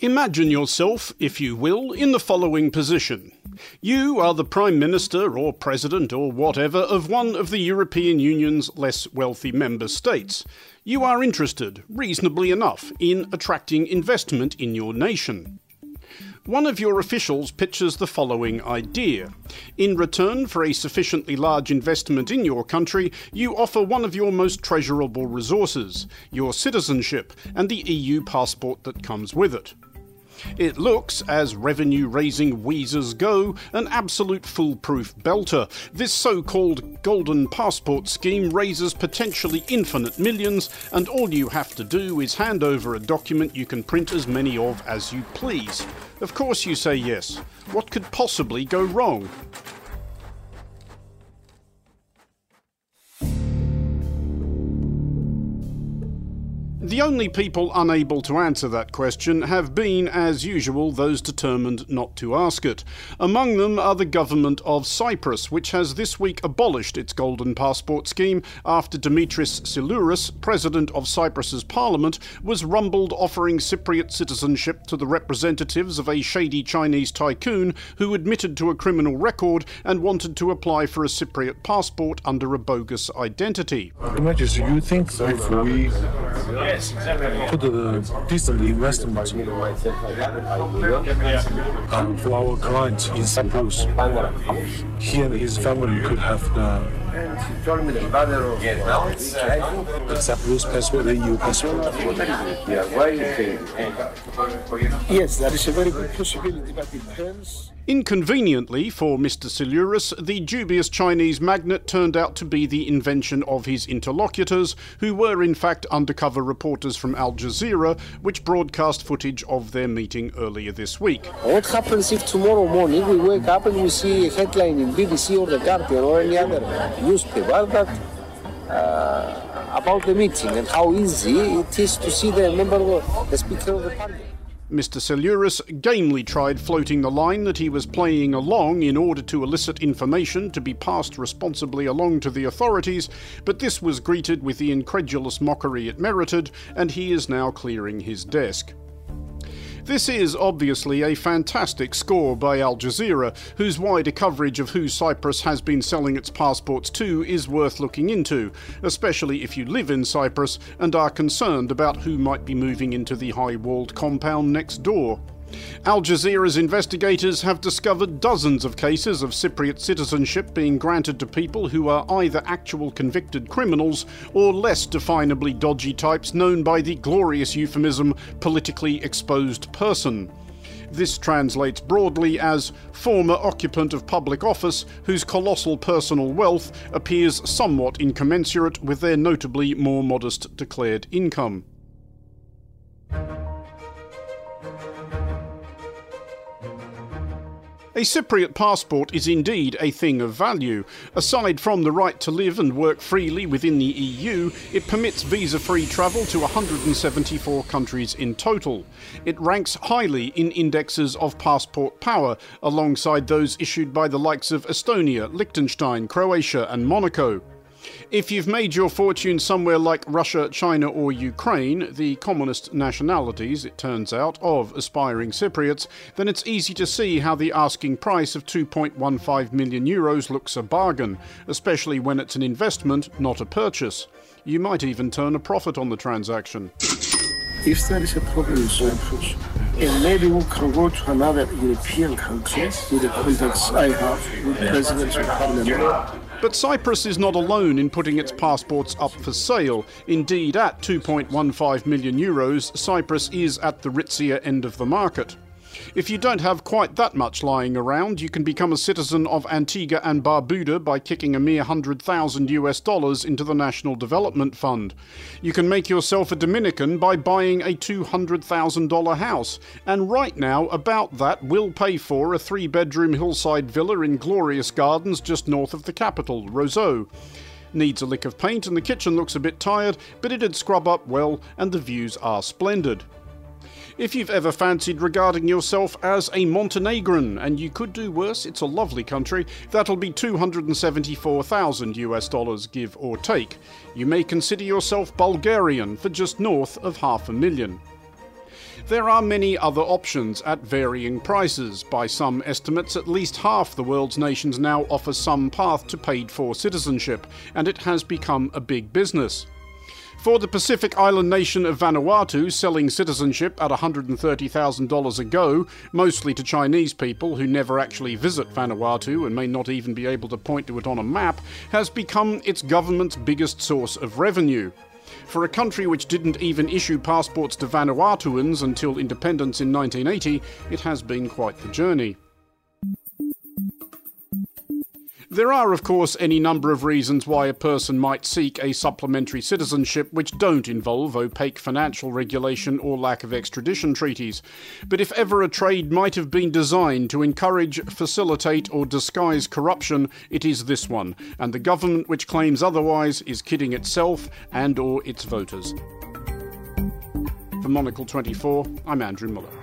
Imagine yourself, if you will, in the following position. You are the Prime Minister or President or whatever of one of the European Union's less wealthy member states. You are interested, reasonably enough, in attracting investment in your nation. One of your officials pitches the following idea. In return for a sufficiently large investment in your country, you offer one of your most treasurable resources, your citizenship, and the EU passport that comes with it. It looks, as revenue-raising wheezers go, an absolute foolproof belter. This so-called golden passport scheme raises potentially infinite millions, and all you have to do is hand over a document you can print as many of as you please. Of course you say yes. What could possibly go wrong? The only people unable to answer that question have been, as usual, those determined not to ask it. Among them are the government of Cyprus, which has this week abolished its golden passport scheme after Dimitris Silouris, president of Cyprus's parliament, was rumbled offering Cypriot citizenship to the representatives of a shady Chinese tycoon who admitted to a criminal record and wanted to apply for a Cypriot passport under a bogus identity. Imagine, you think if we put a decent investment for our client in Cyprus, he and his family could have the Cyprus passport, the EU passport. Yes, that is a very good possibility, but it depends. Inconveniently for Mr. Silouris, the dubious Chinese magnate turned out to be the invention of his interlocutors, who were in fact undercover reporters from Al Jazeera, which broadcast footage of their meeting earlier this week. What happens if tomorrow morning we wake up and we see a headline in BBC or The Guardian or any other newspaper that about the meeting and how easy it is to see the Speaker of the Parliament? Mr. Silouris gamely tried floating the line that he was playing along in order to elicit information to be passed responsibly along to the authorities, but this was greeted with the incredulous mockery it merited, and he is now clearing his desk. This is obviously a fantastic score by Al Jazeera, whose wider coverage of who Cyprus has been selling its passports to is worth looking into, especially if you live in Cyprus and are concerned about who might be moving into the high-walled compound next door. Al Jazeera's investigators have discovered dozens of cases of Cypriot citizenship being granted to people who are either actual convicted criminals or less definably dodgy types known by the glorious euphemism politically exposed person. This translates broadly as former occupant of public office whose colossal personal wealth appears somewhat incommensurate with their notably more modest declared income. A Cypriot passport is indeed a thing of value. Aside from the right to live and work freely within the EU, it permits visa-free travel to 174 countries in total. It ranks highly in indexes of passport power, alongside those issued by the likes of Estonia, Liechtenstein, Croatia and Monaco. If you've made your fortune somewhere like Russia, China or Ukraine, the commonest nationalities, it turns out, of aspiring Cypriots, then it's easy to see how the asking price of €2.15 million looks a bargain, especially when it's an investment, not a purchase. You might even turn a profit on the transaction. If there is a problem in Cyprus, and maybe we can go to another European country with the contacts I have with presidents of parliament. But Cyprus is not alone in putting its passports up for sale. Indeed, at €2.15 million, Cyprus is at the ritzier end of the market. If you don't have quite that much lying around, you can become a citizen of Antigua and Barbuda by kicking a mere $100,000 into the National Development Fund. You can make yourself a Dominican by buying a $200,000 house, and right now about that will pay for a 3-bedroom hillside villa in glorious gardens just north of the capital, Roseau. Needs a lick of paint and the kitchen looks a bit tired, but it'd scrub up well and the views are splendid. If you've ever fancied regarding yourself as a Montenegrin, and you could do worse, it's a lovely country, that'll be $274,000 give or take. You may consider yourself Bulgarian for just north of $500,000. There are many other options at varying prices. By some estimates, at least half the world's nations now offer some path to paid-for citizenship, and it has become a big business. For the Pacific island nation of Vanuatu, selling citizenship at $130,000 a go, mostly to Chinese people who never actually visit Vanuatu and may not even be able to point to it on a map, has become its government's biggest source of revenue. For a country which didn't even issue passports to Vanuatuans until independence in 1980, it has been quite the journey. There are, of course, any number of reasons why a person might seek a supplementary citizenship which don't involve opaque financial regulation or lack of extradition treaties. But if ever a trade might have been designed to encourage, facilitate or disguise corruption, it is this one, and the government which claims otherwise is kidding itself and or its voters. For Monocle 24, I'm Andrew Muller.